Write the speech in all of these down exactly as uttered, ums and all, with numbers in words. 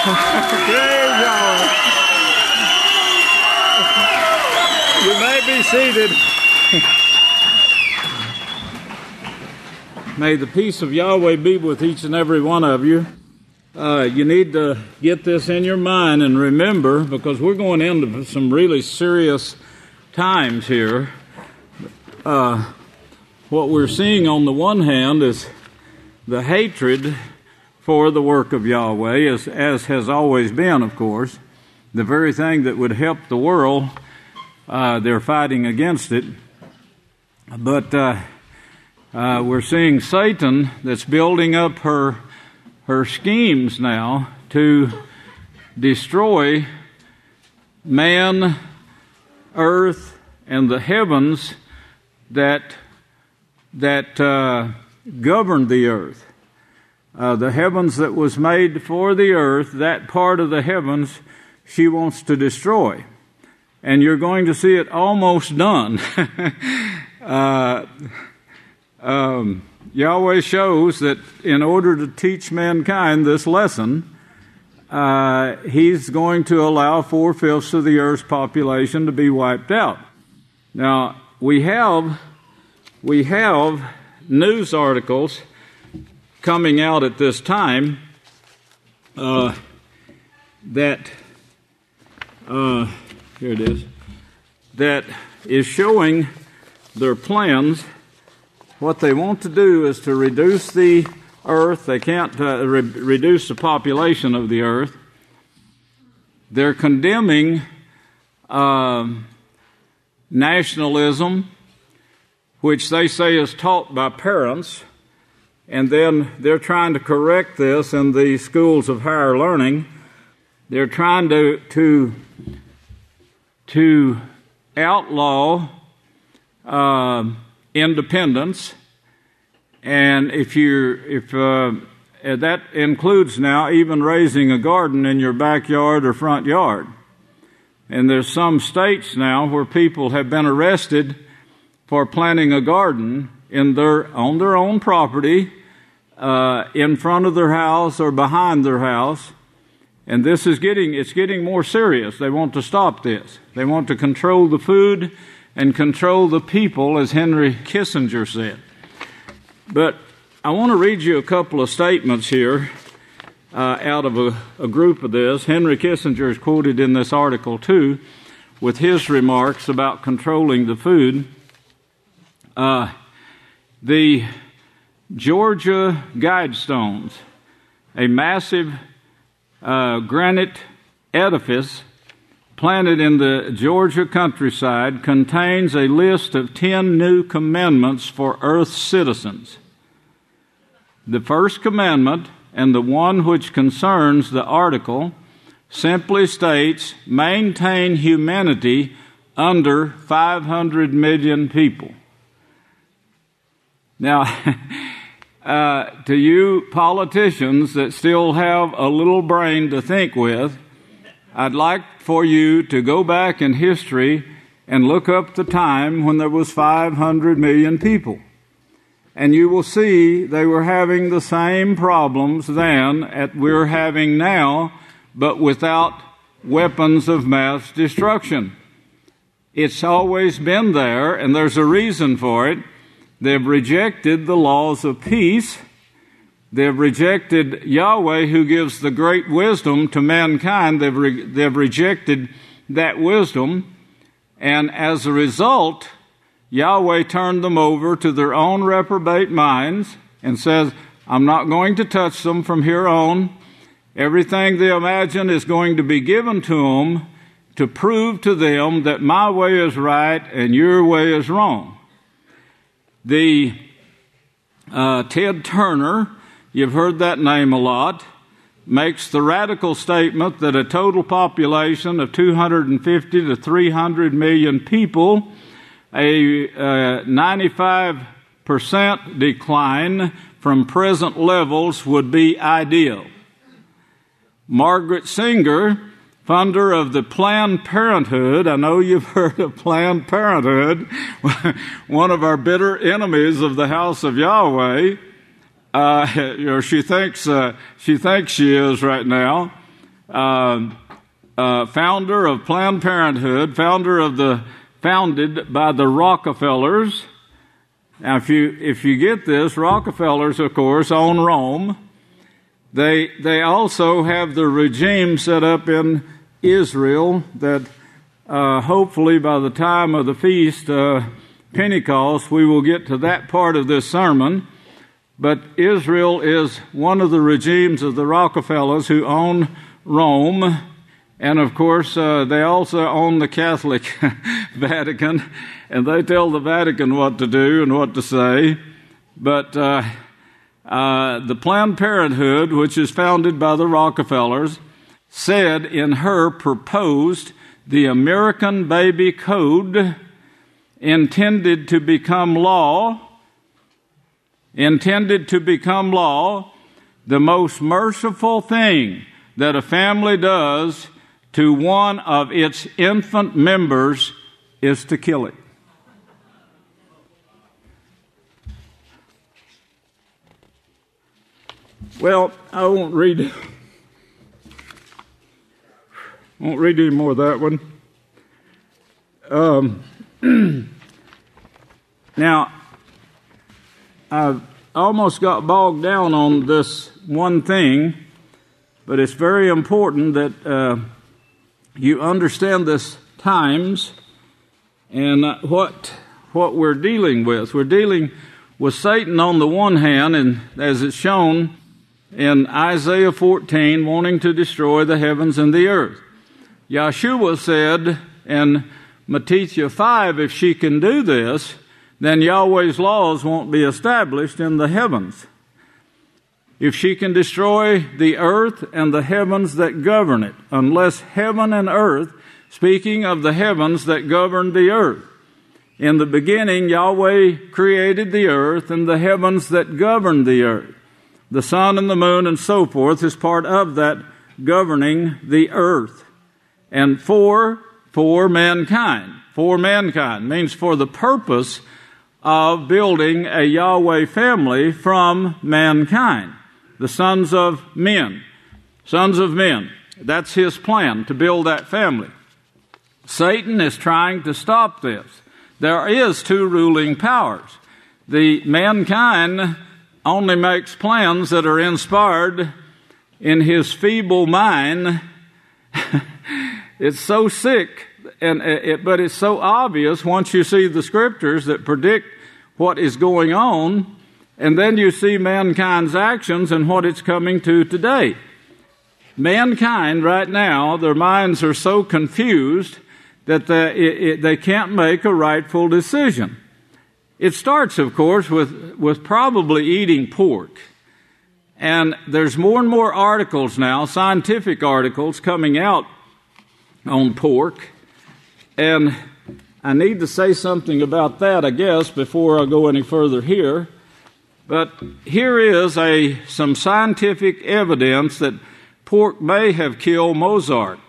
Praise God. You may be seated. May the peace of Yahweh be with each and every one of you. Uh, you need to get this in your mind and remember, because we're going into some really serious times here. Uh, what we're seeing on the one hand is the hatred for the work of Yahweh, as, as has always been, of course. The very thing that would help the world, uh, they're fighting against it. But uh, uh, we're seeing Satan that's building up her her schemes now to destroy man, earth, and the heavens that that uh, govern the earth. Uh, the heavens that was made for the earth, that part of the heavens she wants to destroy. And you're going to see it almost done. uh, um, Yahweh shows that in order to teach mankind this lesson, uh, he's going to allow four-fifths of the earth's population to be wiped out. Now, we have, we have news articles coming out at this time uh, that, uh, here it is, that is showing their plans. What they want to do is to reduce the earth. They can't uh, re- reduce the population of the earth. They're condemning uh, nationalism, which they say is taught by parents, and then they're trying to correct this in the schools of higher learning. They're trying to to, to outlaw uh, independence, and if you if uh, that includes now even raising a garden in your backyard or front yard. And there's some states now where people have been arrested for planting a garden in their on their own property, uh, in front of their house or behind their house. And this is getting it's getting more serious. They want to stop this. They want to control the food and control the people, as Henry Kissinger said. But I want to read you a couple of statements here uh, out of a, a group of this. Henry Kissinger is quoted in this article too, with his remarks about controlling the food. Uh, the Georgia Guidestones, a massive uh, granite edifice planted in the Georgia countryside, contains a list of ten new commandments for Earth's citizens. The first commandment, and the one which concerns the article, simply states, maintain humanity under five hundred million people. Now, uh, to you politicians that still have a little brain to think with, I'd like for you to go back in history and look up the time when there was five hundred million people. And you will see they were having the same problems then that we're having now, but without weapons of mass destruction. It's always been there, and there's a reason for it. They've rejected the laws of peace. They've rejected Yahweh, who gives the great wisdom to mankind. They've, re- they've rejected that wisdom. And as a result, Yahweh turned them over to their own reprobate minds and says, I'm not going to touch them from here on. Everything they imagine is going to be given to them to prove to them that my way is right and your way is wrong. The uh, Ted Turner, you've heard that name a lot, makes the radical statement that a total population of two hundred fifty to three hundred million people, a uh, ninety-five percent decline from present levels would be ideal. Margaret Singer, founder of the Planned Parenthood, I know you've heard of Planned Parenthood, one of our bitter enemies of the house of Yahweh, uh, or she thinks uh, she thinks she is right now. uh, uh, founder of Planned Parenthood, founder of the, founded by the Rockefellers. Now, if you, if you get this, Rockefellers, of course, own Rome. They, they also have the regime set up in Israel that uh, hopefully by the time of the feast, uh, Pentecost, we will get to that part of this sermon. But Israel is one of the regimes of the Rockefellers who own Rome. And of course, uh, they also own the Catholic Vatican, and they tell the Vatican what to do and what to say. But uh, uh, the Planned Parenthood, which is founded by the Rockefellers, said in her proposed the American Baby Code intended to become law, intended to become law, the most merciful thing that a family does to one of its infant members is to kill it. Well, I won't read won't read any more of that one. Um, now, I've almost got bogged down on this one thing, but it's very important that uh, you understand this times and what what we're dealing with. We're dealing with Satan on the one hand, and as it's shown in Isaiah fourteen, wanting to destroy the heavens and the earth. Yeshua said in Matthew five, if she can do this, then Yahweh's laws won't be established in the heavens. If she can destroy the earth and the heavens that govern it, unless heaven and earth, speaking of the heavens that govern the earth. In the beginning, Yahweh created the earth and the heavens that govern the earth. The sun and the moon and so forth is part of that governing the earth. And for, for mankind. For mankind means for the purpose of building a Yahweh family from mankind. The sons of men. Sons of men. That's his plan, to build that family. Satan is trying to stop this. There is two ruling powers. The mankind only makes plans that are inspired in his feeble mind. It's so sick, and it, but it's so obvious once you see the scriptures that predict what is going on, and then you see mankind's actions and what it's coming to today. Mankind right now, their minds are so confused that they, it, it, they can't make a rightful decision. It starts, of course, with, with probably eating pork. And there's more and more articles now, scientific articles, coming out on pork. And I need to say something about that, I guess, before I go any further here. But here is a some scientific evidence that pork may have killed Mozart.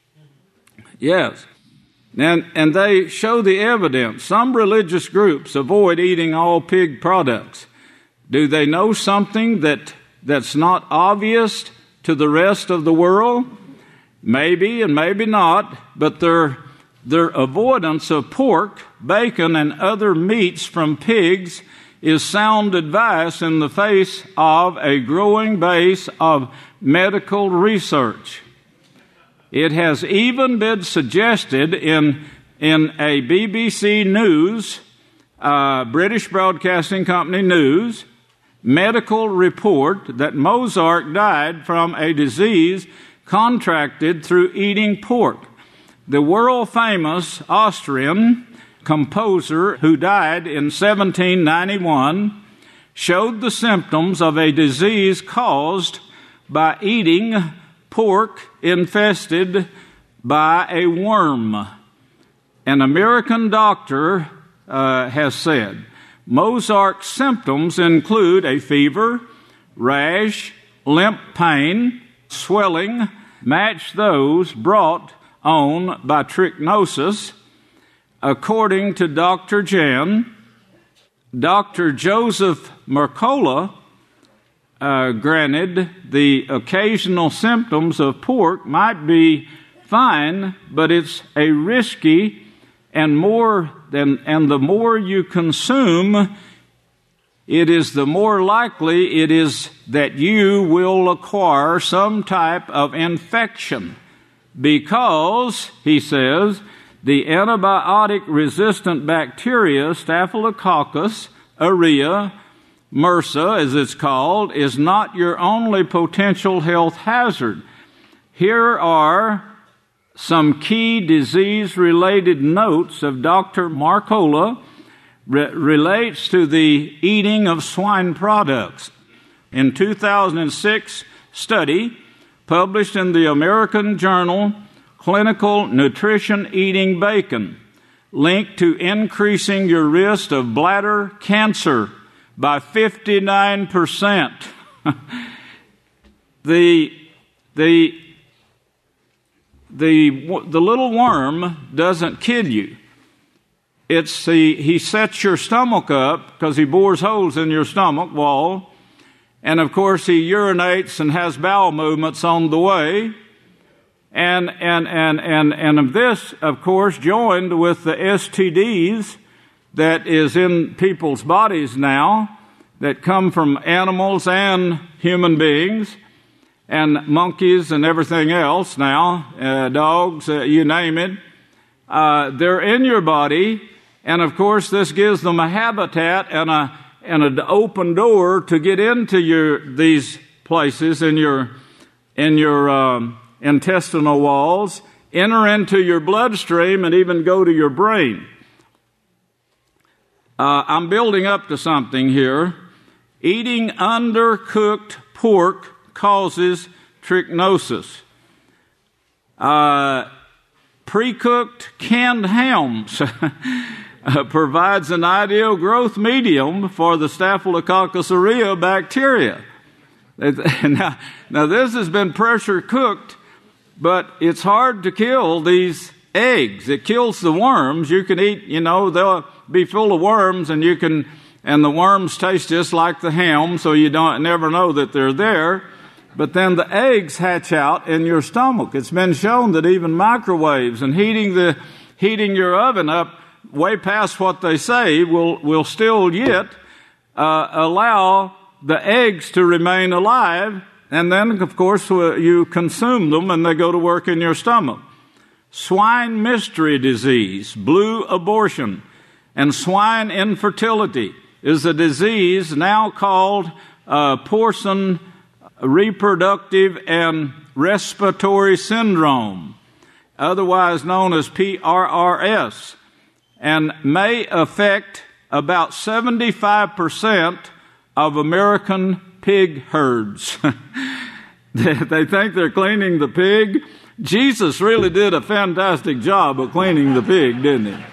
Yes. And, and they show the evidence. Some religious groups avoid eating all pig products. Do they know something that, that's not obvious to the rest of the world? Maybe and maybe not, but their, their avoidance of pork, bacon, and other meats from pigs is sound advice in the face of a growing base of medical research. It has even been suggested in, in a B B C News, uh, British Broadcasting Company News, medical report that Mozart died from a disease contracted through eating pork. The world-famous Austrian composer who died in seventeen ninety-one showed the symptoms of a disease caused by eating pork infested by a worm. An American doctor uh, has said Mozart's symptoms include a fever, rash, limp pain, swelling, match those brought on by trichinosis. According to Doctor Jan, Doctor Joseph Mercola, uh, granted, the occasional symptoms of pork might be fine, but it's a risky and more than, and the more you consume, it is the more likely it is that you will acquire some type of infection because, he says, the antibiotic-resistant bacteria, Staphylococcus aureus, MRSA, as it's called, is not your only potential health hazard. Here are some key disease-related notes of Doctor Marcola re- relates to the eating of swine products. In two thousand six study published in the American Journal Clinical Nutrition Eating Bacon, linked to increasing your risk of bladder cancer by fifty-nine percent. the the the the little worm doesn't kill you. It's the he sets your stomach up because he bores holes in your stomach wall, and of course he urinates and has bowel movements on the way. And and and and and this, of course, joined with the S T Ds that is in people's bodies now, that come from animals and human beings, and monkeys and everything else now, uh, dogs, uh, you name it. Uh, they're in your body, and of course, this gives them a habitat and a and an open door to get into your these places in your in your. Um, intestinal walls, enter into your bloodstream, and even go to your brain. Uh, I'm building up to something here. Eating undercooked pork causes trichinosis. Uh, pre-cooked canned hams uh, provides an ideal growth medium for the Staphylococcus aureus bacteria. Now, now this has been pressure cooked, but it's hard to kill these eggs. It kills the worms. You can eat, you know, they'll be full of worms, and you can, and the worms taste just like the ham, so you don't never know that they're there. But then the eggs hatch out in your stomach. It's been shown that even microwaves and heating the heating your oven up way past what they say will will still yet uh, allow the eggs to remain alive. And then, of course, you consume them and they go to work in your stomach. Swine mystery disease, blue abortion, and swine infertility is a disease now called uh, porcine reproductive and respiratory syndrome, otherwise known as P R R S, and may affect about seventy-five percent of American pig herds. They think they're cleaning the pig. Jesus really did a fantastic job of cleaning the pig, didn't he?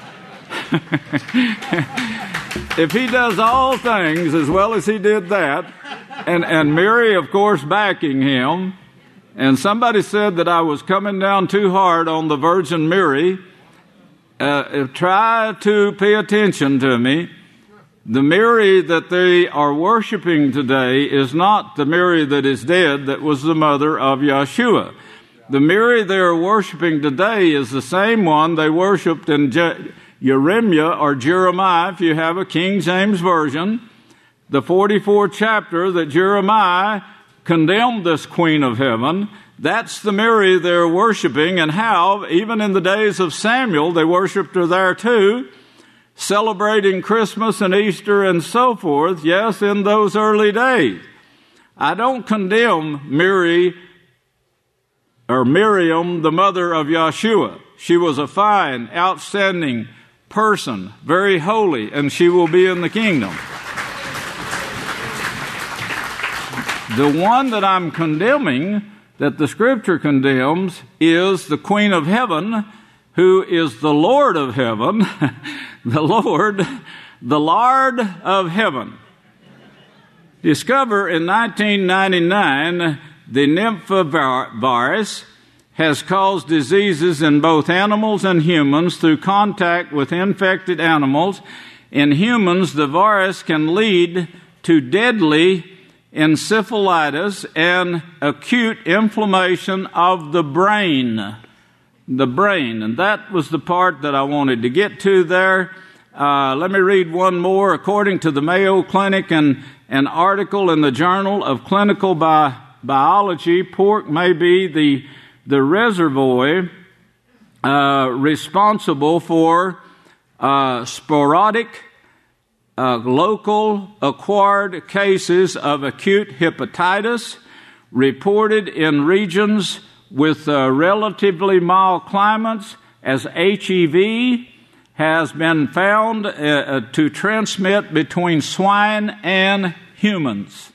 If he does all things as well as he did that, and, and Mary, of course, backing him, and somebody said that I was coming down too hard on the Virgin Mary, uh, try to pay attention to me. The Mary that they are worshiping today is not the Mary that is dead, that was the mother of Yeshua. The Mary they are worshiping today is the same one they worshiped in Je- Jeremiah or Jeremiah, if you have a King James Version, the forty-fourth chapter that Jeremiah condemned this Queen of Heaven. That's the Mary they're worshiping, and how, even in the days of Samuel, they worshiped her there too, celebrating Christmas and Easter and so forth, yes, in those early days. I don't condemn Mary or Miriam, the mother of Yeshua. She was a fine, outstanding person, very holy, and she will be in the kingdom. The one that I'm condemning, that the Scripture condemns, is the Queen of Heaven, who is the Lord of heaven, the Lord, the Lord of heaven. Discovered in nineteen ninety-nine, the Nympha virus has caused diseases in both animals and humans through contact with infected animals. In humans, the virus can lead to deadly encephalitis, and acute inflammation of the brain. The brain. And that was the part that I wanted to get to there. Uh, let me read one more. According to the Mayo Clinic and an article in the Journal of Clinical Bi- Biology, pork may be the, the reservoir uh, responsible for uh, sporadic, uh, local acquired cases of acute hepatitis reported in regions with uh, relatively mild climates, as H I V has been found uh, to transmit between swine and humans.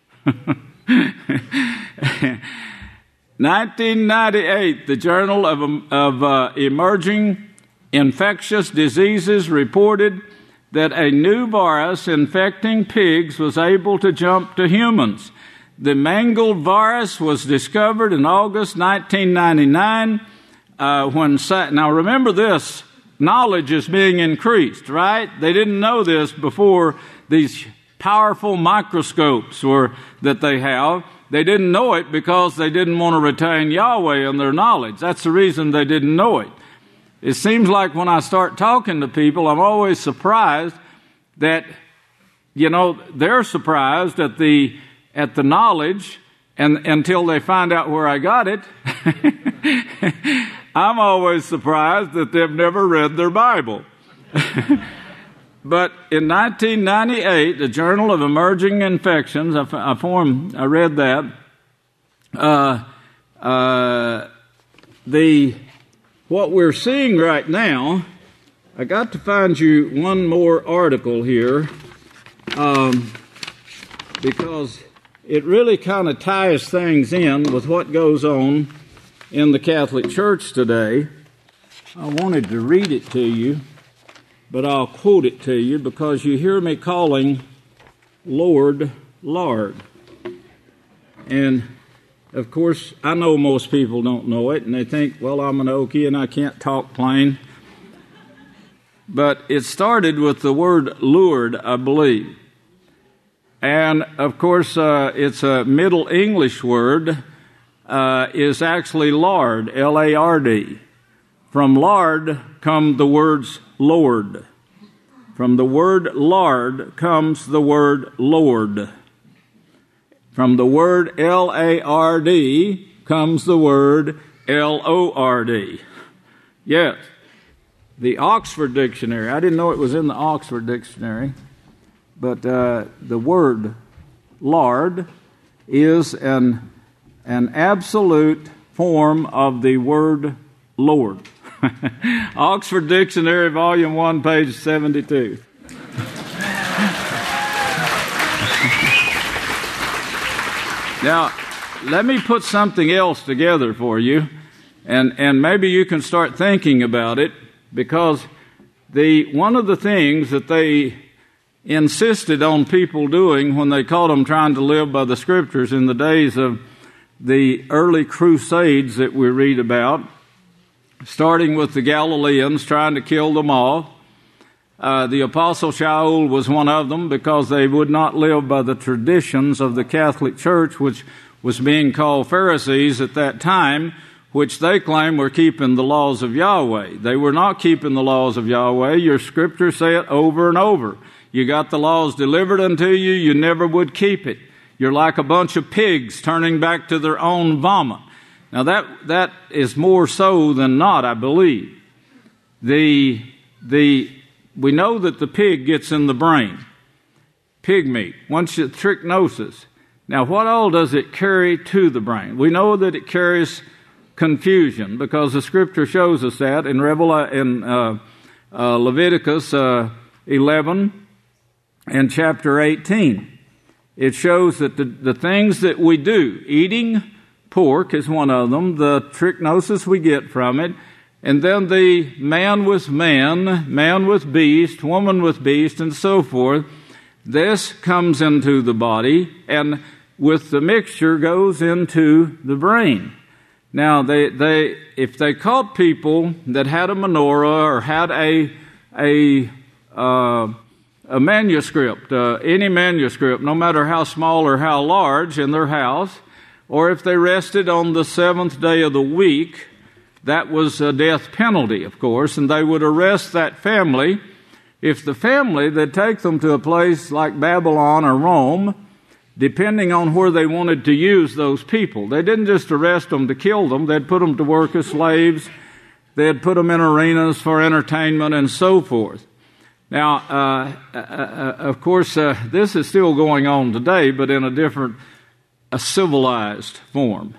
nineteen ninety-eight, the Journal of, of uh, Emerging Infectious Diseases reported that a new virus infecting pigs was able to jump to humans. The mangled virus was discovered in August nineteen ninety-nine. Uh, when now remember this, knowledge is being increased, right? They didn't know this before these powerful microscopes were that they have. They didn't know it because they didn't want to retain Yahweh in their knowledge. That's the reason they didn't know it. It seems like when I start talking to people, I'm always surprised that, you know, they're surprised at the at the knowledge, and until they find out where I got it. I'm always surprised that they've never read their Bible. But in nineteen ninety-eight, the Journal of Emerging Infections, I, I, formed, I read that, uh, uh, the what we're seeing right now, I got to find you one more article here, um, because it really kind of ties things in with what goes on in the Catholic Church today. I wanted to read it to you, but I'll quote it to you because you hear me calling Lord, Lord. And, of course, I know most people don't know it, and they think, well, I'm an Okie and I can't talk plain. But it started with the word Lord, I believe. And, of course, uh, it's a Middle English word, uh, is actually lard, L A R D. From lard come the words Lord. From the word lard comes the word Lord. From the word L A R D comes the word L O R D. Yes. The Oxford Dictionary, I didn't know it was in the Oxford Dictionary, but uh, the word lard is an, an absolute form of the word Lord. Oxford Dictionary, Volume one, page seventy-two. Now, let me put something else together for you, and, and maybe you can start thinking about it, because the one of the things that they insisted on people doing when they caught them trying to live by the Scriptures in the days of the early crusades that we read about, starting with the Galileans trying to kill them all. Uh, the Apostle Shaul was one of them because they would not live by the traditions of the Catholic Church, which was being called Pharisees at that time, which they claim were keeping the laws of Yahweh. They were not keeping the laws of Yahweh. Your Scriptures say it over and over. You got the laws delivered unto you, you never would keep it. You're like a bunch of pigs turning back to their own vomit. Now that that is more so than not, I believe. The the we know that the pig gets in the brain. Pig meat. Once you trichinosis. Now what all does it carry to the brain? We know that it carries confusion because the Scripture shows us that in Revela- in uh, uh, Leviticus uh, eleven and chapter eighteen. It shows that the, the things that we do, eating pork is one of them, the trichinosis we get from it, and then the man with man, man with beast, woman with beast, and so forth. This comes into the body, and with the mixture goes into the brain. Now, they, they, if they caught people that had a menorah or had a, a, uh, a manuscript, uh, any manuscript, no matter how small or how large, in their house, or if they rested on the seventh day of the week, that was a death penalty, of course, and they would arrest that family. If the family, they'd take them to a place like Babylon or Rome, depending on where they wanted to use those people. They didn't just arrest them to kill them. They'd put them to work as slaves. They'd put them in arenas for entertainment and so forth. Now, uh, uh, uh, of course, uh, this is still going on today, but in a different, a civilized form.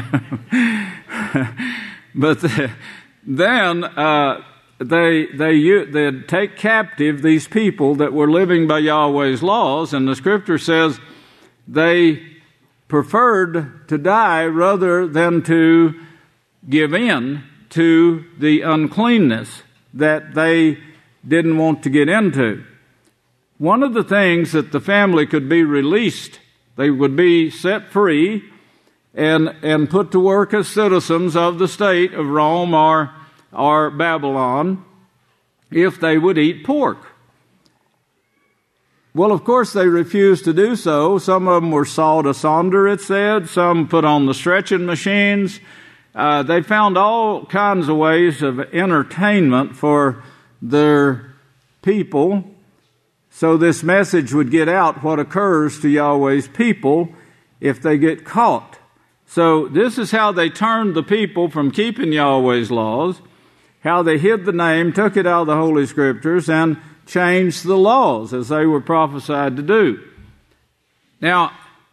But the, then uh, they they they'd take captive these people that were living by Yahweh's laws, and the Scripture says they preferred to die rather than to give in to the uncleanness that they didn't want to get into. One of the things that the family could be released, they would be set free and and put to work as citizens of the state of Rome or, or Babylon if they would eat pork. Well, of course, they refused to do so. Some of them were sawed asunder, it said. Some put on the stretching machines. Uh, they found all kinds of ways of entertainment for their people, so this message would get out what occurs to Yahweh's people if they get caught. So this is how they turned the people from keeping Yahweh's laws, how they hid the name, took it out of the Holy Scriptures, and changed the laws as they were prophesied to do. Now,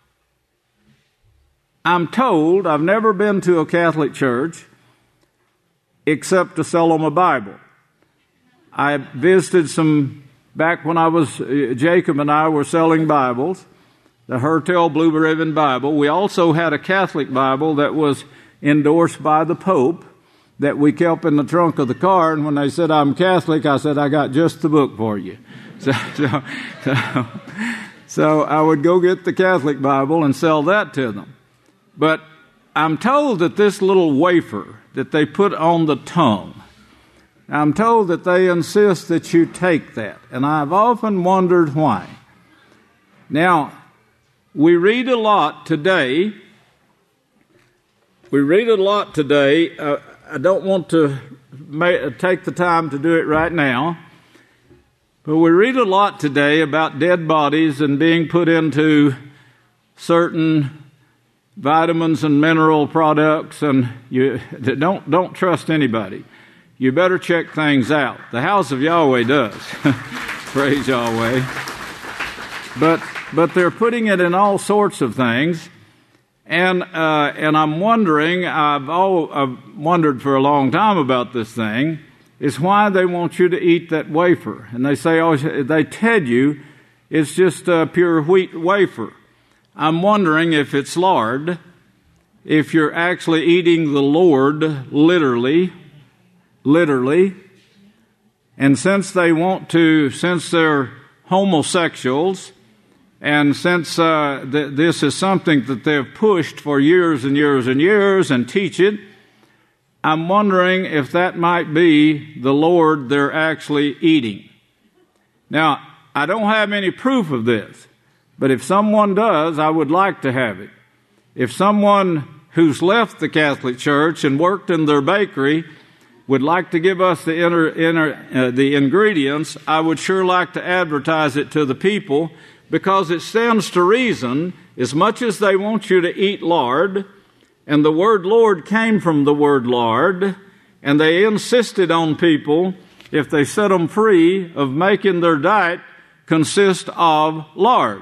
I'm told, I've never been to a Catholic church except to sell them a Bible. I visited some, back when I was, Jacob and I were selling Bibles, the Hertel Blue Ribbon Bible. We also had a Catholic Bible that was endorsed by the Pope that we kept in the trunk of the car, and when they said I'm Catholic, I said, I got just the book for you. So, so, so, so I would go get the Catholic Bible and sell that to them. But I'm told that this little wafer that they put on the tongue, I'm told that they insist that you take that, and I've often wondered why. Now, we read a lot today. We read a lot today. Uh, I don't want to ma- take the time to do it right now, but we read a lot today about dead bodies and being put into certain vitamins and mineral products, and you don't don't trust anybody. You better check things out. The house of Yahweh does. Praise Yahweh. But but they're putting it in all sorts of things, and uh, and I'm wondering. I've all I've wondered for a long time about this thing. Is why they want you to eat that wafer, and they say oh they tell you it's just a pure wheat wafer. I'm wondering if it's lard, if you're actually eating the Lord literally. Literally, and since they want to, since they're homosexuals, and since uh, th- this is something that they've pushed for years and years and years and teach it, I'm wondering if that might be the Lord they're actually eating. Now, I don't have any proof of this, but if someone does, I would like to have it. If someone who's left the Catholic Church and worked in their bakery would like to give us the inner, inner, uh, the ingredients, I would sure like to advertise it to the people, because it stands to reason, as much as they want you to eat lard, and the word Lord came from the word lard, and they insisted on people, if they set them free, of making their diet consist of lard.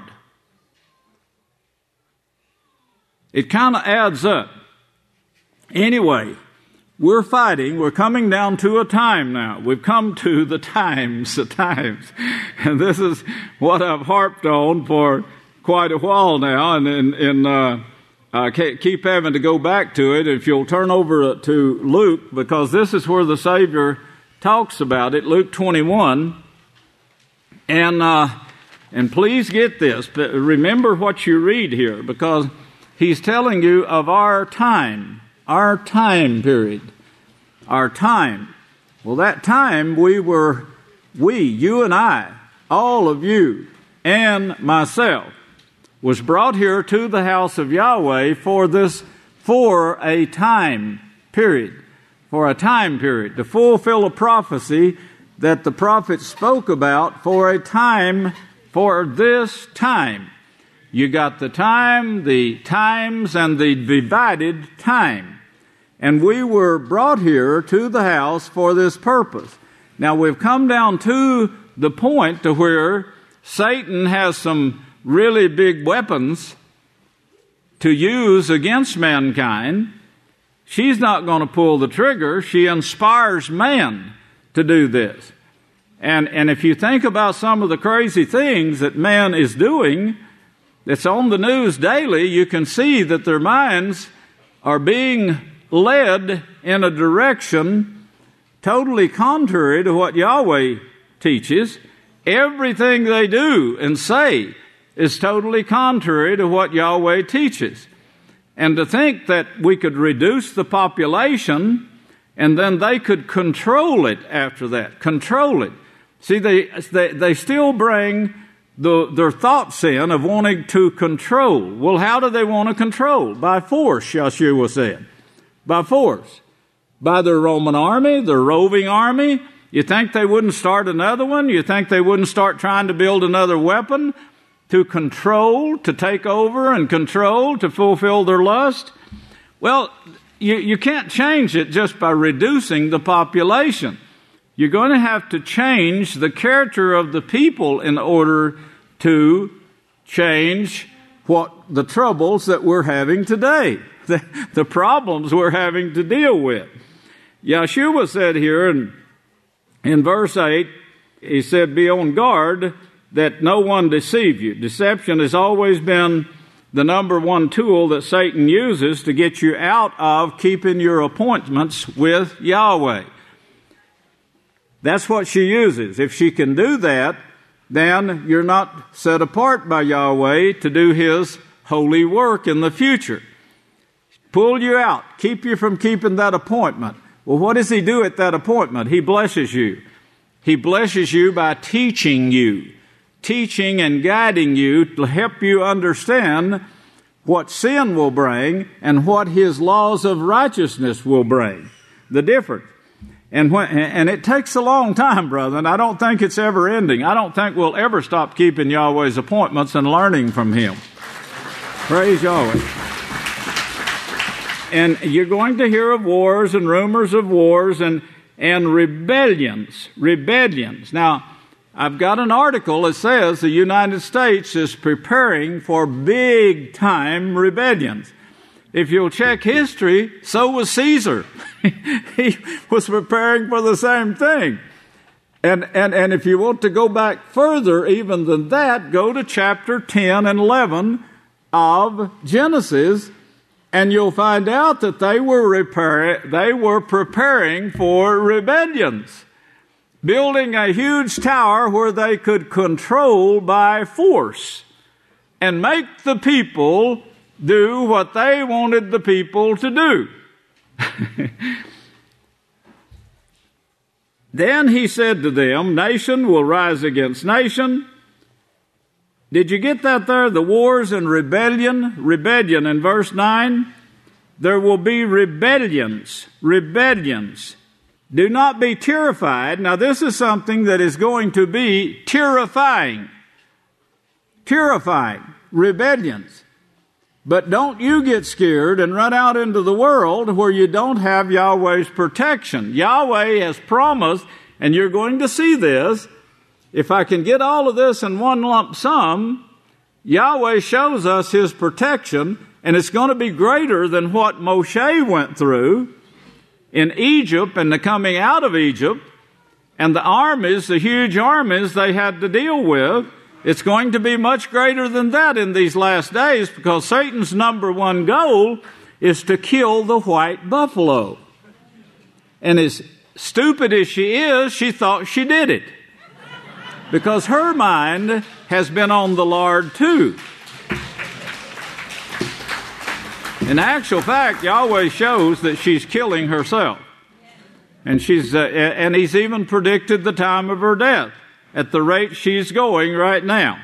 It kind of adds up. Anyway, we're fighting. We're coming down to a time now. We've come to the times, the times. And this is what I've harped on for quite a while now. And, and, and uh, I keep having to go back to it. If you'll turn over to Luke, because this is where the Savior talks about it, Luke twenty-one. And, uh, and please get this. But remember what you read here, because he's telling you of our time. Our time period. Our time. Well, that time we were, we, you and I, all of you and myself, was brought here to the house of Yahweh for this, for a time period, for a time period, to fulfill a prophecy that the prophet spoke about for a time, for this time. You got the time, the times, and the divided time. And we were brought here to the house for this purpose. Now we've come down to the point to where Satan has some really big weapons to use against mankind. She's not going to pull the trigger. She inspires man to do this. And, and if you think about some of the crazy things that man is doing, that's on the news daily, you can see that their minds are being led in a direction totally contrary to what Yahweh teaches. Everything they do and say is totally contrary to what Yahweh teaches. And to think that we could reduce the population and then they could control it after that, control it. See, they they, they still bring the, their thoughts in of wanting to control. Well, how do they want to control? By force, Yeshua said. By force. By their Roman army, their roving army. You think they wouldn't start another one? You think they wouldn't start trying to build another weapon to control, to take over and control, to fulfill their lust? Well, you, you can't change it just by reducing the population. You're going to have to change the character of the people in order to change what the troubles that we're having today, the, the problems we're having to deal with. Yeshua said here in, in verse eight, he said, be on guard that no one deceive you. Deception has always been the number one tool that Satan uses to get you out of keeping your appointments with Yahweh. That's what she uses. If she can do that, then you're not set apart by Yahweh to do His holy work in the future. Pull you out, keep you from keeping that appointment. Well, what does He do at that appointment? He blesses you. He blesses you by teaching you, teaching and guiding you to help you understand what sin will bring and what His laws of righteousness will bring. The difference. And when, and it takes a long time, brother, and I don't think it's ever ending. I don't think we'll ever stop keeping Yahweh's appointments and learning from Him. Praise Yahweh. And you're going to hear of wars and rumors of wars and, and rebellions, rebellions. Now, I've got an article that says the United States is preparing for big-time rebellions. If you'll check history, so was Caesar. He was preparing for the same thing. And, and, and if you want to go back further even than that, go to chapter ten and eleven of Genesis, and you'll find out that they were repair, they were preparing for rebellions, building a huge tower where they could control by force and make the people do what they wanted the people to do. Then he said to them, nation will rise against nation. Did you get that there? The wars and rebellion, rebellion in verse nine. There will be rebellions, rebellions. Do not be terrified. Now this is something that is going to be terrifying. Terrifying. Rebellions. But don't you get scared and run out into the world where you don't have Yahweh's protection. Yahweh has promised, and you're going to see this, if I can get all of this in one lump sum, Yahweh shows us His protection, and it's going to be greater than what Moshe went through in Egypt and the coming out of Egypt, and the armies, the huge armies they had to deal with. It's going to be much greater than that in these last days, because Satan's number one goal is to kill the white buffalo. And as stupid as she is, she thought she did it, because her mind has been on the Lord too. In actual fact, Yahweh shows that she's killing herself. And she's uh, and He's even predicted the time of her death. at the rate she's going right now.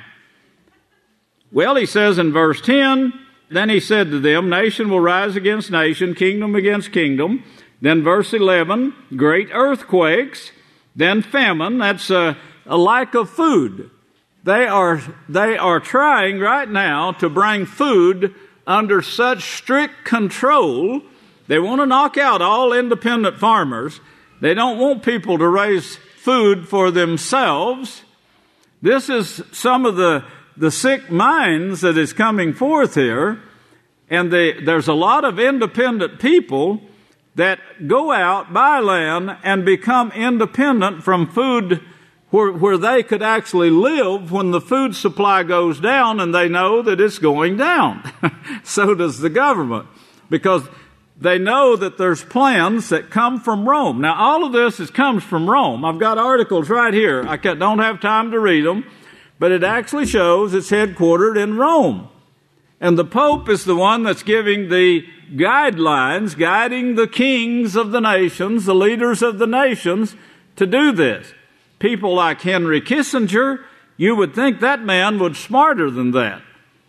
Well, he says in verse ten, then he said to them, nation will rise against nation, kingdom against kingdom. Then verse eleven, great earthquakes, then famine. That's a, a lack of food. They are, they are trying right now to bring food under such strict control. They want to knock out all independent farmers. They don't want people to raise food for themselves. This is some of the, the sick minds that is coming forth here. And the, there's a lot of independent people that go out, buy land, and become independent from food where, where they could actually live when the food supply goes down, and they know that it's going down. So does the government, because they know that there's plans that come from Rome. Now, all of this is, comes from Rome. I've got articles right here. I can, don't have time to read them, but it actually shows it's headquartered in Rome. And the Pope is the one that's giving the guidelines, guiding the kings of the nations, the leaders of the nations, to do this. People like Henry Kissinger, you would think that man was smarter than that.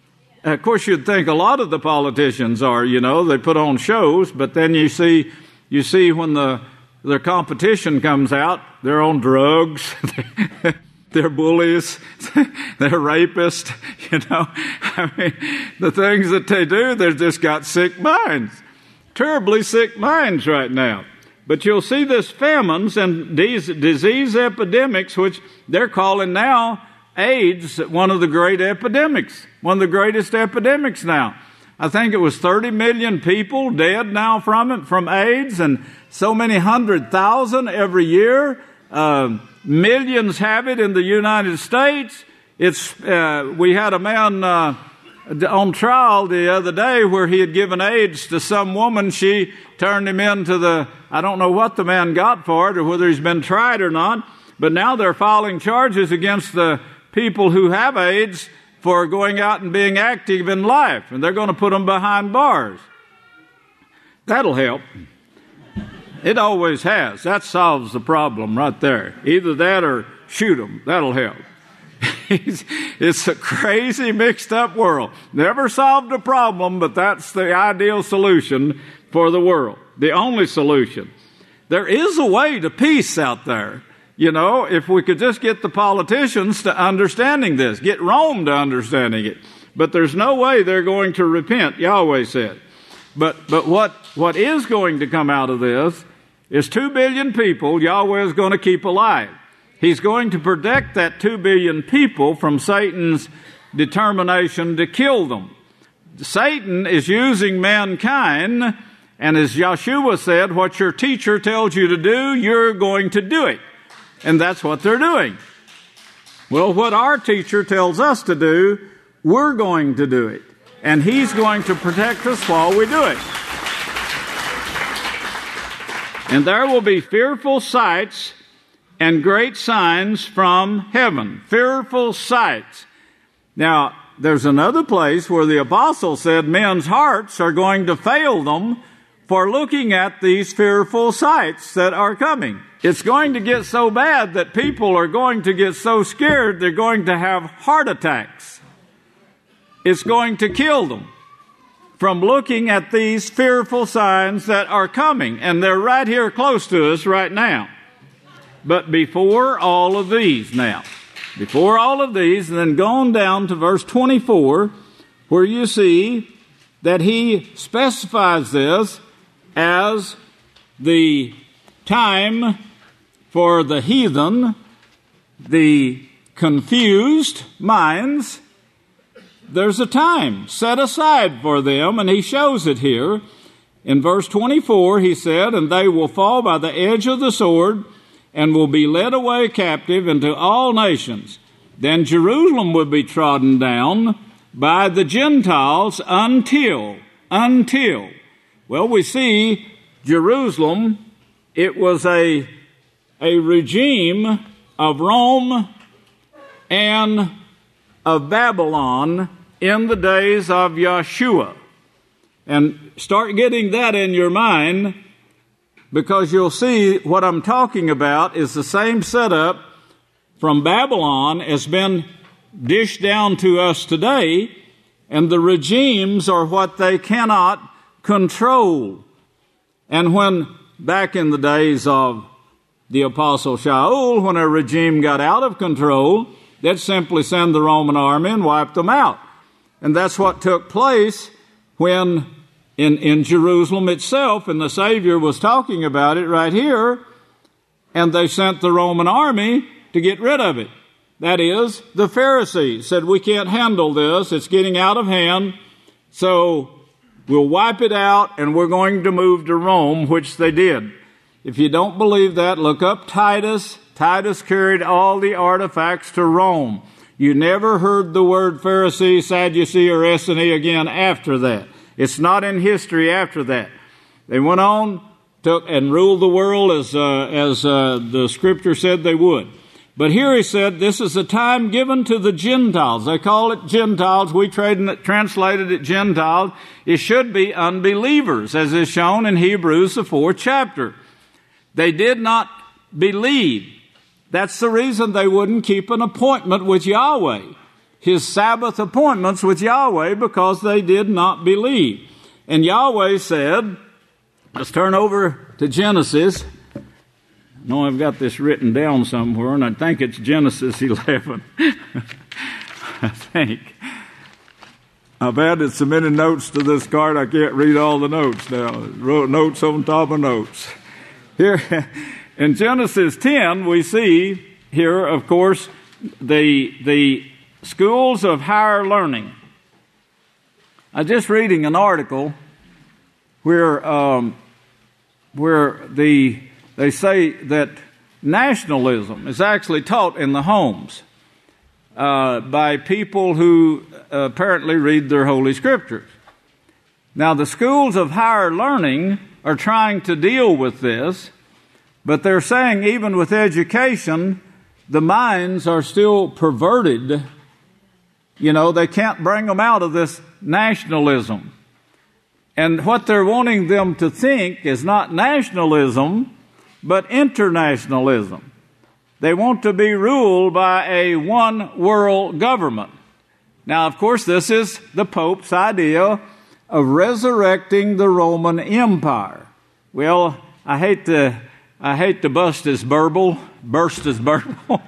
Of course, you'd think a lot of the politicians are, you know, they put on shows, but then you see, you see when the, their competition comes out, they're on drugs, they're bullies, they're rapists, you know. I mean, the things that they do, they've just got sick minds, terribly sick minds right now. But you'll see this famines and these disease epidemics, which they're calling now AIDS, one of the great epidemics, one of the greatest epidemics now. I think it was thirty million people dead now from it, from AIDS, and so many hundred thousand every year. Uh, millions have it in the United States. It's uh, we had a man uh, on trial the other day where he had given AIDS to some woman. She turned him into the, I don't know what the man got for it or whether he's been tried or not, but now they're filing charges against the people who have AIDS for going out and being active in life, and they're going to put them behind bars. That'll help. It always has. That solves the problem right there. Either that or shoot them. That'll help. It's a crazy, mixed-up world. Never solved a problem, but that's the ideal solution for the world. The only solution. There is a way to peace out there. You know, if we could just get the politicians to understanding this, get Rome to understanding it. But there's no way they're going to repent, Yahweh said. But but what, what is going to come out of this is two billion people Yahweh is going to keep alive. He's going to protect that two billion people from Satan's determination to kill them. Satan is using mankind, and as Yeshua said, what your teacher tells you to do, you're going to do it. And that's what they're doing. Well, what our teacher tells us to do, we're going to do it. And he's going to protect us while we do it. And there will be fearful sights and great signs from heaven. Fearful sights. Now, there's another place where the apostle said men's hearts are going to fail them for looking at these fearful sights that are coming. It's going to get so bad that people are going to get so scared they're going to have heart attacks. It's going to kill them from looking at these fearful signs that are coming. And they're right here close to us right now. But before all of these now, before all of these, and then going down to verse twenty-four, where you see that he specifies this as the time for the heathen, the confused minds. There's a time set aside for them, and he shows it here. In verse twenty-four, he said, and they will fall by the edge of the sword, and will be led away captive into all nations. Then Jerusalem will be trodden down by the Gentiles until, until. Well, we see Jerusalem, it was a, a regime of Rome and of Babylon in the days of Yeshua. And start getting that in your mind, because you'll see what I'm talking about is the same setup from Babylon has been dished down to us today, and the regimes are what they cannot control. And when, back in the days of the Apostle Shaul, when a regime got out of control, they'd simply send the Roman army and wipe them out. And that's what took place when in, in Jerusalem itself, and the Savior was talking about it right here, and they sent the Roman army to get rid of it. That is, the Pharisees said, we can't handle this, it's getting out of hand, so we'll wipe it out and we're going to move to Rome, which they did. If you don't believe that, look up Titus. Titus carried all the artifacts to Rome. You never heard the word Pharisee, Sadducee, or Essene again after that. It's not in history after that. They went on took and ruled the world as uh, as uh, the Scripture said they would. But here he said, this is a time given to the Gentiles. They call it Gentiles. We translated it Gentiles. It should be unbelievers, as is shown in Hebrews, the fourth chapter. They did not believe. That's the reason they wouldn't keep an appointment with Yahweh, His Sabbath appointments with Yahweh, because they did not believe. And Yahweh said, let's turn over to Genesis. I know I've got this written down somewhere, and I think it's Genesis eleven. I think. I've added so many notes to this card, I can't read all the notes now. I wrote notes on top of notes. Here, in Genesis ten, we see here, of course, the, the schools of higher learning. I was just reading an article where, um, where the... They say that nationalism is actually taught in the homes uh, by people who apparently read their Holy Scriptures. Now, the schools of higher learning are trying to deal with this, but they're saying even with education, the minds are still perverted. You know, they can't bring them out of this nationalism. And what they're wanting them to think is not nationalism, but internationalism. They want to be ruled by a one world government. Now, of course, this is the Pope's idea of resurrecting the Roman Empire. Well, I hate to, I hate to bust his burble, burst his burble,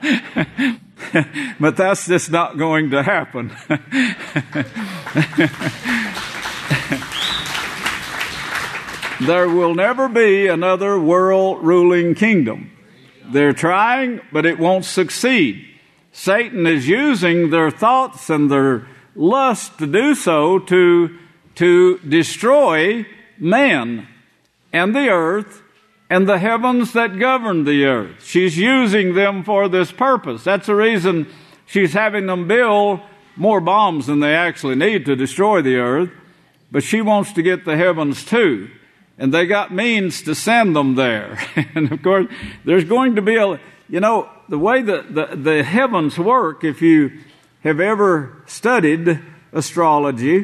but that's just not going to happen. There will never be another world-ruling kingdom. They're trying, but it won't succeed. Satan is using their thoughts and their lust to do so to, to destroy man and the earth and the heavens that govern the earth. She's using them for this purpose. That's the reason she's having them build more bombs than they actually need to destroy the earth. But she wants to get the heavens too. And they got means to send them there. And of course, there's going to be a, you know, the way that the, the heavens work, if you have ever studied astrology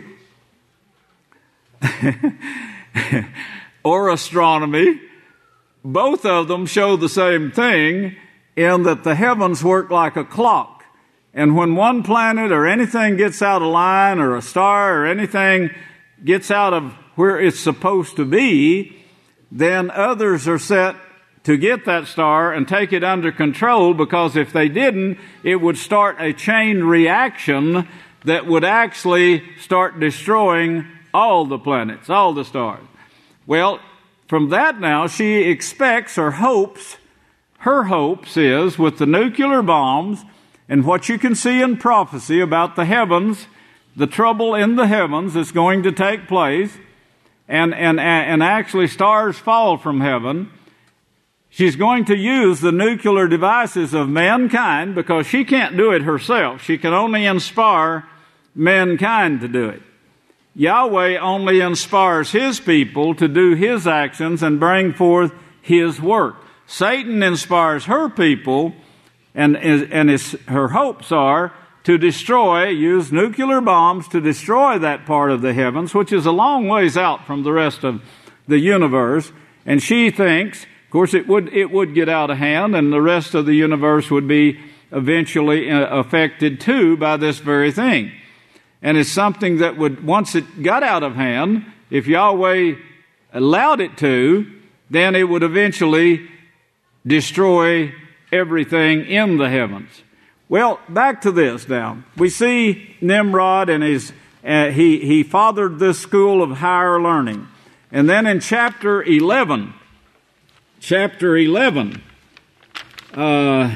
or astronomy, both of them show the same thing in that the heavens work like a clock. And when one planet or anything gets out of line, or a star or anything gets out of where it's supposed to be, then others are set to get that star and take it under control, because if they didn't, it would start a chain reaction that would actually start destroying all the planets, all the stars. Well, from that now, she expects or hopes, her hopes is with the nuclear bombs and what you can see in prophecy about the heavens, the trouble in the heavens is going to take place. And, and, and actually stars fall from heaven. She's going to use the nuclear devices of mankind, because she can't do it herself. She can only inspire mankind to do it. Yahweh only inspires His people to do His actions and bring forth His work. Satan inspires her people, and, and his, her hopes are to destroy, use nuclear bombs to destroy that part of the heavens, which is a long ways out from the rest of the universe. And she thinks, of course, it would, it would get out of hand, and the rest of the universe would be eventually affected too by this very thing. And it's something that would, once it got out of hand, if Yahweh allowed it to, then it would eventually destroy everything in the heavens. Well, back to this now. We see Nimrod and his, uh, he, he fathered this school of higher learning. And then in chapter eleven, chapter eleven, uh,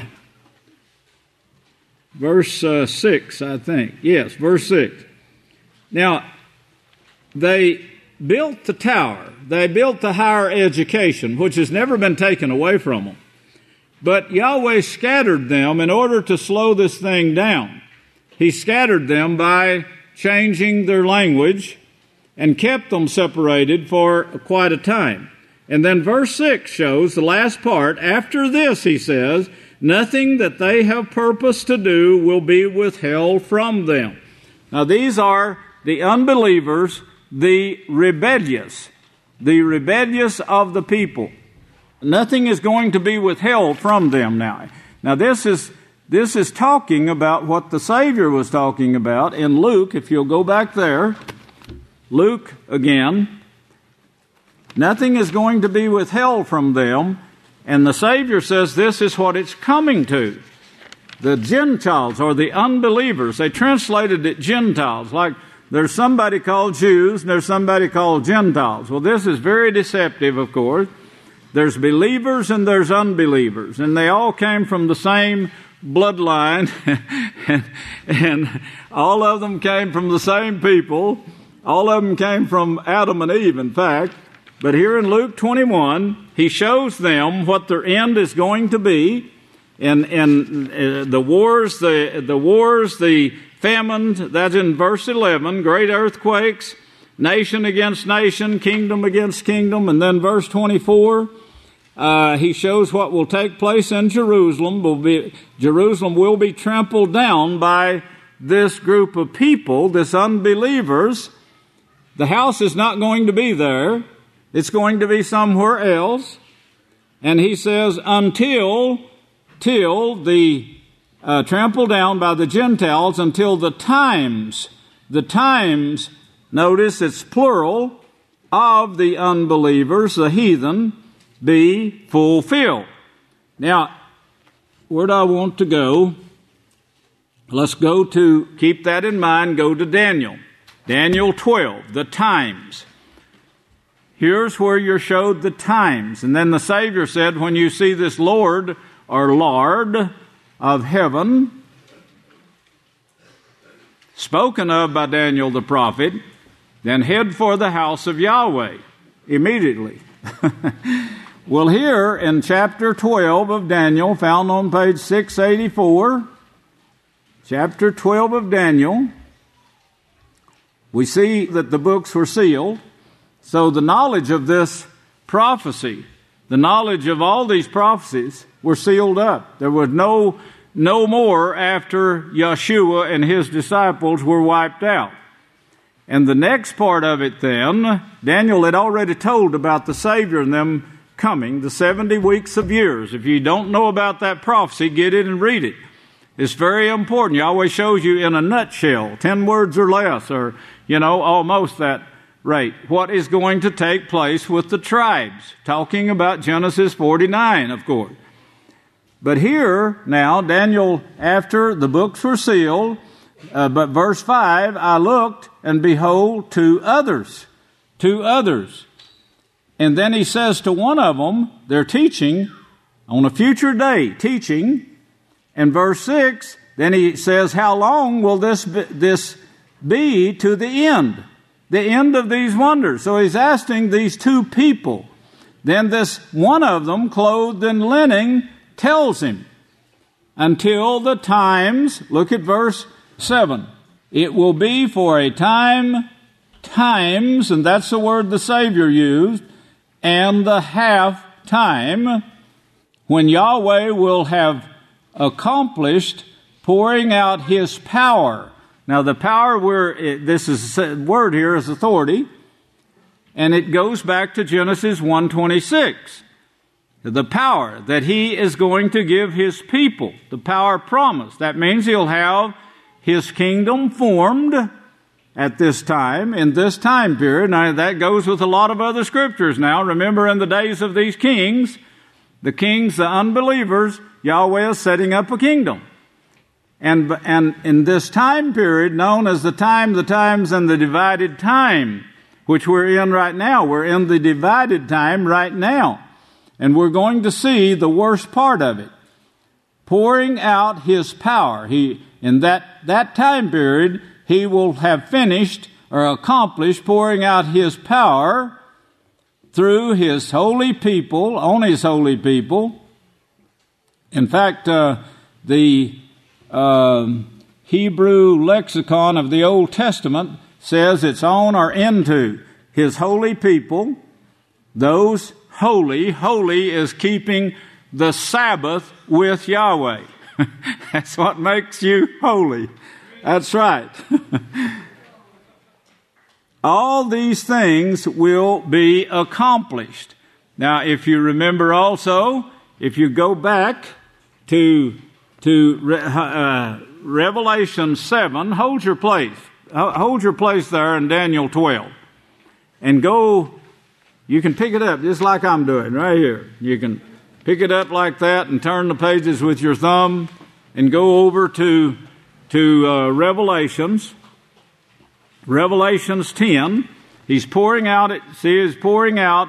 verse uh, six, I think. Yes, verse six. Now, they built the tower. They built the higher education, which has never been taken away from them. But Yahweh scattered them in order to slow this thing down. He scattered them by changing their language and kept them separated for quite a time. And then verse six shows the last part. After this, he says, nothing that they have purposed to do will be withheld from them. Now, these are the unbelievers, the rebellious, the rebellious of the people. Nothing is going to be withheld from them now. Now, this is this is talking about what the Savior was talking about in Luke. If you'll go back there, Luke again. Nothing is going to be withheld from them. And the Savior says this is what it's coming to. The Gentiles, or the unbelievers, they translated it Gentiles, like there's somebody called Jews and there's somebody called Gentiles. Well, this is very deceptive, of course. There's believers and there's unbelievers, and they all came from the same bloodline, and, and all of them came from the same people. All of them came from Adam and Eve, in fact. But here in Luke twenty-one, he shows them what their end is going to be. In, in uh, the wars, the, the wars, the famine, that's in verse eleven, great earthquakes, nation against nation, kingdom against kingdom. And then verse twenty-four, uh, he shows what will take place in Jerusalem. Will be, Jerusalem will be trampled down by this group of people, this unbelievers. The house is not going to be there. It's going to be somewhere else. And he says, until, till the, uh, trampled down by the Gentiles, until the times, the times, notice it's plural, of the unbelievers, the heathen, be fulfilled. Now, where do I want to go? Let's go to, keep that in mind, go to Daniel. Daniel twelve, the times. Here's where you're showed the times. And then the Savior said, when you see this Lord or Lord of heaven spoken of by Daniel the prophet, then head for the house of Yahweh immediately. Well, here in chapter twelve of Daniel, found on page six eighty-four, chapter twelve of Daniel, we see that the books were sealed. So the knowledge of this prophecy, the knowledge of all these prophecies were sealed up. There was no, no more after Yeshua and his disciples were wiped out. And the next part of it then, Daniel had already told about the Savior and them coming, the seventy weeks of years. If you don't know about that prophecy, get it and read it. It's very important. Yahweh shows you in a nutshell, ten words or less, or, you know, almost that rate, what is going to take place with the tribes. Talking about Genesis forty-nine, of course. But here, now, Daniel, after the books were sealed, uh, but verse five, I looked, and behold, two others. Two others. And then he says to one of them, they're teaching on a future day, teaching. And verse six, then he says, how long will this be, this be to the end? The end of these wonders. So he's asking these two people. Then this one of them, clothed in linen, tells him, until the times, look at verse seven, it will be for a time, times, and that's the word the Savior used, and the half time, when Yahweh will have accomplished pouring out his power. Now, the power, we're, this is word here is authority, and it goes back to Genesis one twenty-six. the power that he is going to give his people, the power promised. That means he'll have his kingdom formed at this time, in this time period. Now, that goes with a lot of other scriptures now. Remember, in the days of these kings, the kings, the unbelievers, Yahweh is setting up a kingdom. And, and in this time period, known as the time, the times, and the divided time, which we're in right now. We're in the divided time right now. And we're going to see the worst part of it. Pouring out his power. He, in that, that time period, he will have finished or accomplished pouring out his power through his holy people, on his holy people. In fact, uh, the uh, Hebrew lexicon of the Old Testament says it's on or into his holy people, those holy. Holy is keeping the Sabbath with Yahweh. That's what makes you holy. That's right. All these things will be accomplished. Now, if you remember also, if you go back to to uh, Revelation seven, hold your place. Hold your place there in Daniel twelve. And go, you can pick it up just like I'm doing right here. You can pick it up like that and turn the pages with your thumb and go over to to uh, Revelations. Revelations ten. He's pouring out, it, see, he's pouring out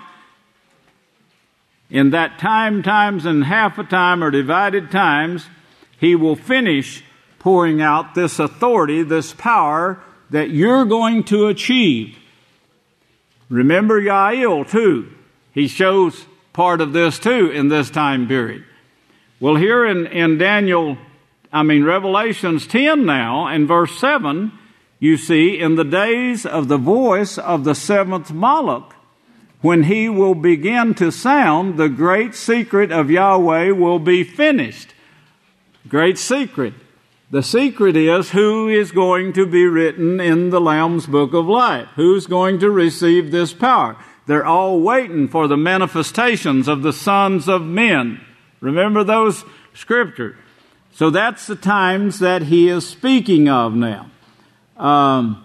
in that time, times, and half a time or divided times. He will finish pouring out this authority, this power that you're going to achieve. Remember Yael too. He shows part of this too in this time period. Well, here in, in Daniel, I mean Revelations ten now, in verse seven, you see, in the days of the voice of the seventh Moloch, when he will begin to sound, the great secret of Yahweh will be finished. Great secret. The secret is who is going to be written in the Lamb's Book of Life. Who's going to receive this power? They're all waiting for the manifestations of the sons of men. Remember those scriptures? So that's the times that he is speaking of now. Um,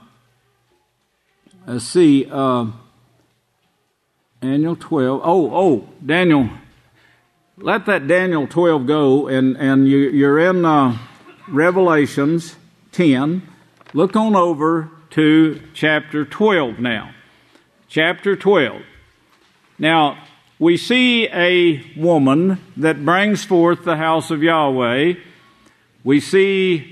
let's see. Uh, Daniel twelve. Oh, oh, Daniel. Let that Daniel twelve go, and, and you, you're in uh, Revelations ten. Look on over to chapter twelve now. Chapter twelve. Now, we see a woman that brings forth the house of Yahweh. We see,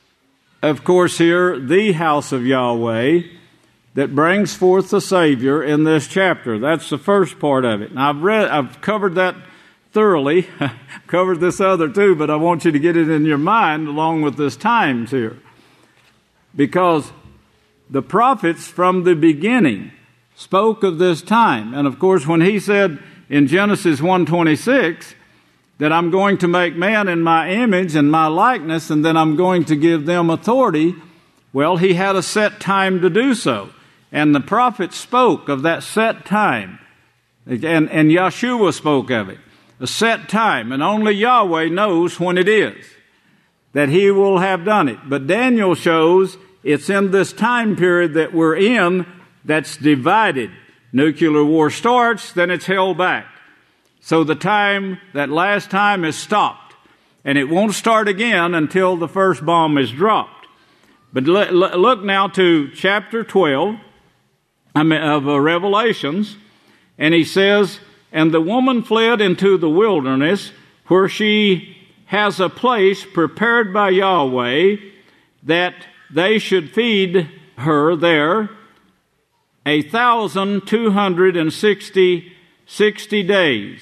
of course, here the house of Yahweh that brings forth the Savior in this chapter. That's the first part of it. Now, I've read, I've covered that thoroughly. Covered this other too, but I want you to get it in your mind along with this times here. Because the prophets from the beginning spoke of this time. And of course, when he said in Genesis one twenty-six that I'm going to make man in my image and my likeness, and then I'm going to give them authority, well, he had a set time to do so. And the prophets spoke of that set time. And, and Yeshua spoke of it. A set time, and only Yahweh knows when it is that he will have done it. But Daniel shows it's in this time period that we're in that's divided. Nuclear war starts, then it's held back. So the time, that last time is stopped. And it won't start again until the first bomb is dropped. But look now to chapter twelve I mean, of Revelations, and he says, and the woman fled into the wilderness, where she has a place prepared by Yahweh, that they should feed her there a thousand two hundred and sixty sixty days.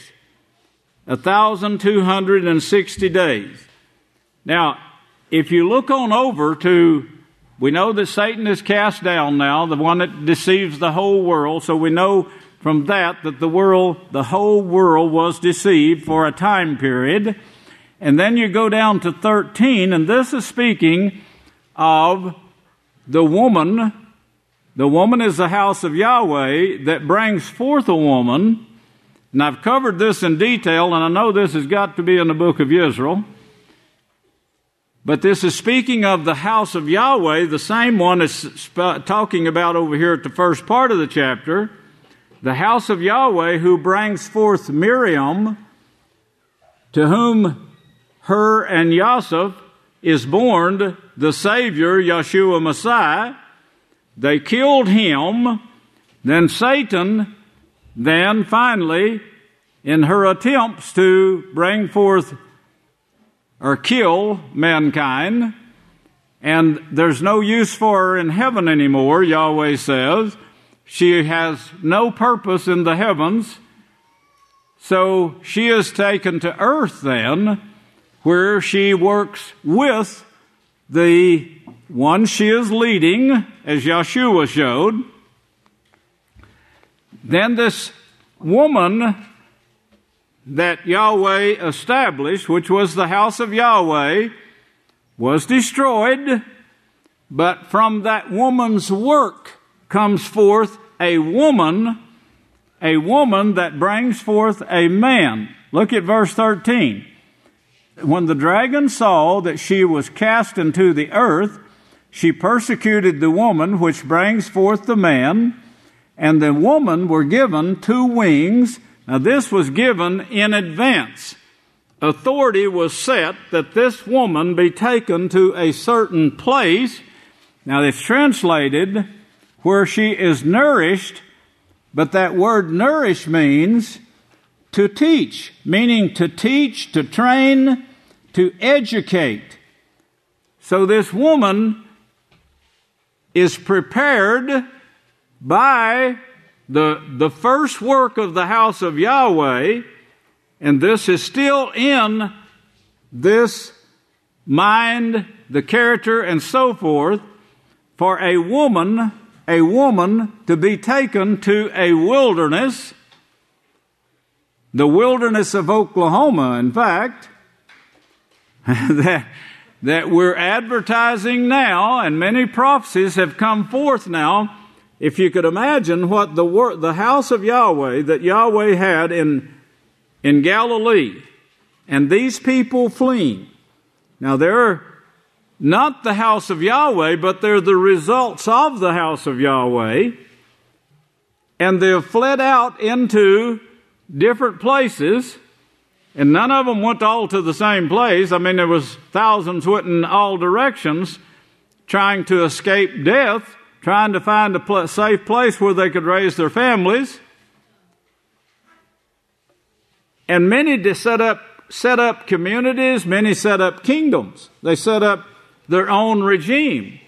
A thousand two hundred and sixty days. Now, if you look on over to, we know that Satan is cast down now, the one that deceives the whole world, so we know from that that the world, the whole world was deceived for a time period. And then you go down to thirteen, and this is speaking of the woman. The woman is the house of Yahweh that brings forth a woman And I've covered this in detail, and I know this has got to be in the book of Israel. But this is speaking of the house of Yahweh, the same one is sp- talking about over here at the first part of the chapter. The house of Yahweh, who brings forth Miriam, to whom her and Yosef is born the Savior, Yeshua Messiah. They killed him. Then Satan, then finally, in her attempts to bring forth or kill mankind, and there's no use for her in heaven anymore, Yahweh says. She has no purpose in the heavens. So she is taken to earth then, where she works with the one she is leading, as Yeshua showed. Then this woman that Yahweh established, which was the house of Yahweh, was destroyed. But from that woman's work comes forth a woman, a woman that brings forth a man. Look at verse thirteen. When the dragon saw that she was cast into the earth, she persecuted the woman which brings forth the man, and the woman were given two wings. Now this was given in advance. Authority was set that this woman be taken to a certain place. Now it's translated where she is nourished, but that word nourish means to teach, meaning to teach, to train, to educate. So this woman is prepared by the, the first work of the house of Yahweh, and this is still in this mind, the character, and so forth, for a woman, a woman to be taken to a wilderness, the wilderness of Oklahoma, in fact, that, that we're advertising now, and many prophecies have come forth now. If you could imagine what the wor- the house of Yahweh that Yahweh had in, in Galilee, and these people fleeing. Now they're not the house of Yahweh, but they're the results of the house of Yahweh. And they've fled out into different places, and none of them went all to the same place. I mean, there was thousands went in all directions trying to escape death, trying to find a pl- safe place where they could raise their families. And many did set up, set up communities, many set up kingdoms. They set up their own regime.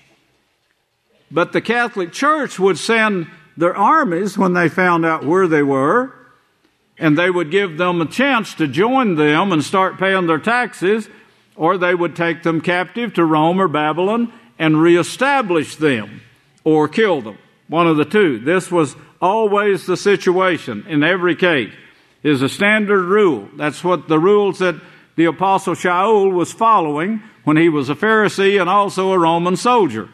But the Catholic Church would send their armies when they found out where they were, and they would give them a chance to join them and start paying their taxes, or they would take them captive to Rome or Babylon and reestablish them or kill them. One of the two. This was always the situation in every case. It is a standard rule. That's what the rules that the Apostle Shaul was following when he was a Pharisee and also a Roman soldier.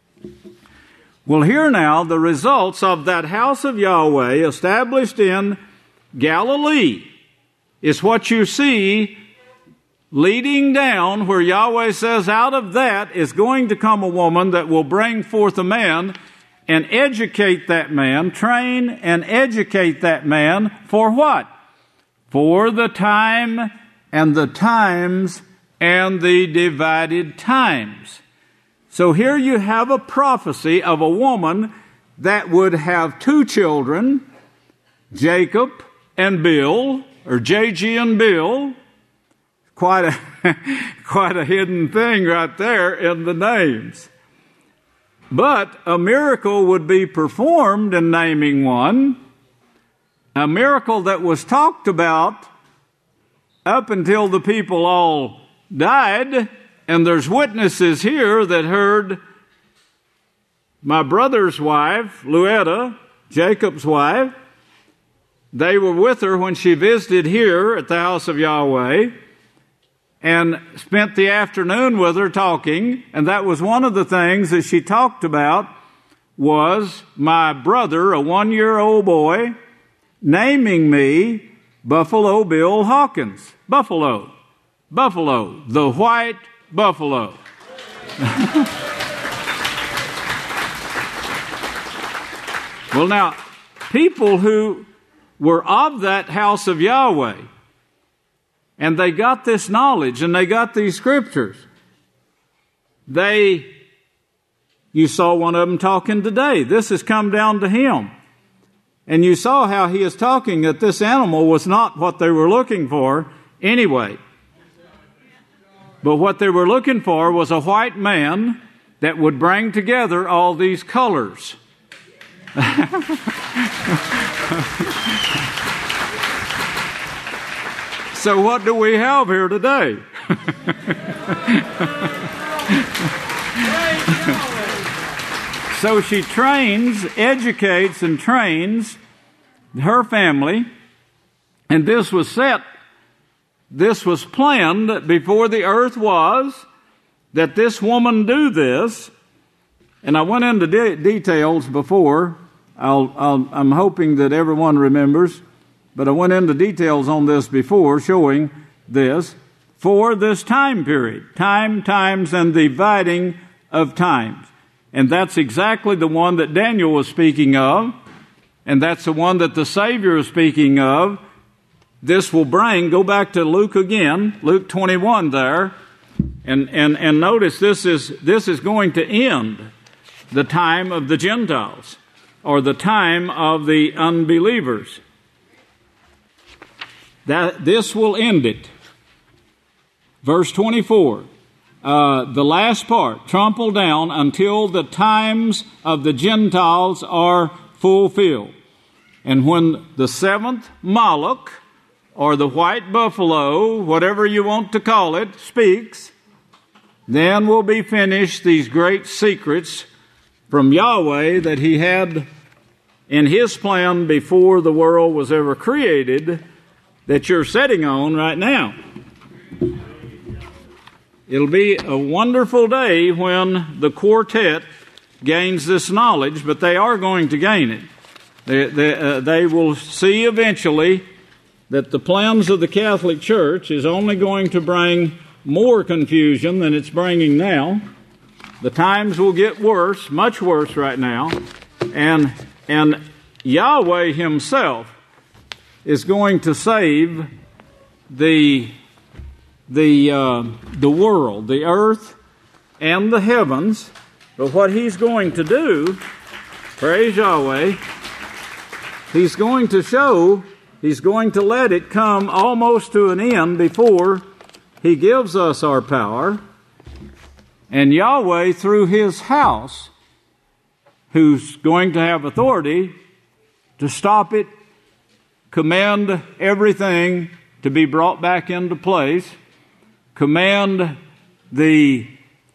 Well, here now the results of that house of Yahweh established in Galilee is what you see leading down where Yahweh says out of that is going to come a woman that will bring forth a man and educate that man, train and educate that man for what? For the time and the times and the divided times. So here you have a prophecy of a woman that would have two children, Jacob and Bill, or J G and Bill. Quite a, quite a hidden thing right there in the names. But a miracle would be performed in naming one. A miracle that was talked about up until the people all died. And there's witnesses here that heard my brother's wife, Luetta, Jacob's wife. They were with her when she visited here at the house of Yahweh and spent the afternoon with her talking. And that was one of the things that she talked about was my brother, a one-year-old boy, naming me Buffalo Bill Hawkins. Buffalo. Buffalo. The white buffalo. Well, now, people who were of that house of Yahweh, and they got this knowledge and they got these scriptures, they, you saw one of them talking today. This has come down to him. And you saw how he is talking that this animal was not what they were looking for anyway. But what they were looking for was a white man that would bring together all these colors. So what do we have here today? So she trains, educates, and trains her family, and this was set, this was planned before the earth was, that this woman do this. And I went into de- details before. I'll, I'll, I'm hoping that everyone remembers, but I went into details on this before, showing this for this time period, time, times, and dividing of times. And that's exactly the one that Daniel was speaking of, and that's the one that the Savior is speaking of. This will bring, go back to Luke again, Luke twenty-one there, and, and, and notice this is, this is going to end the time of the Gentiles, or the time of the unbelievers. That this will end it. Verse twenty-four, uh, the last part, trample down until the times of the Gentiles are fulfilled. And when the seventh Moloch, or the white buffalo, whatever you want to call it, speaks, then will be finished these great secrets from Yahweh that he had in his plan before the world was ever created, that you're sitting on right now. It'll be a wonderful day when the quartet gains this knowledge, but they are going to gain it. They, they, uh, they will see eventually that the plans of the Catholic Church is only going to bring more confusion than it's bringing now. The times will get worse, much worse right now, and and Yahweh himself is going to save the the uh, the world, the earth, and the heavens. But what he's going to do, praise Yahweh, he's going to show, he's going to let it come almost to an end before he gives us our power. And Yahweh, through his house, who's going to have authority to stop it, command everything to be brought back into place, command the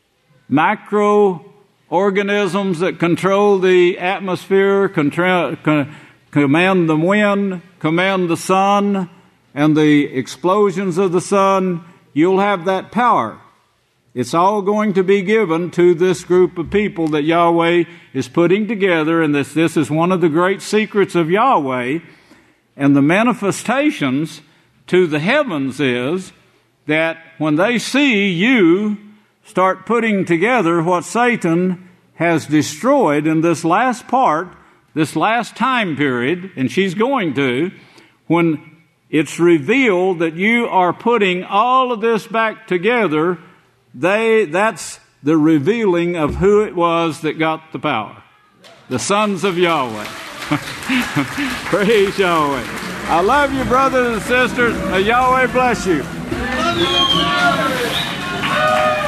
microorganisms that control the atmosphere, control, con, command the wind, command the sun, and the explosions of the sun. You'll have that power. It's all going to be given to this group of people that Yahweh is putting together, and this, this is one of the great secrets of Yahweh. And the manifestations to the heavens is that when they see you start putting together what Satan has destroyed in this last part, this last time period, and she's going to, when it's revealed that you are putting all of this back together, They, that's the revealing of who it was that got the power. The sons of Yahweh. Praise Yahweh. I love you, brothers and sisters. May Yahweh bless you.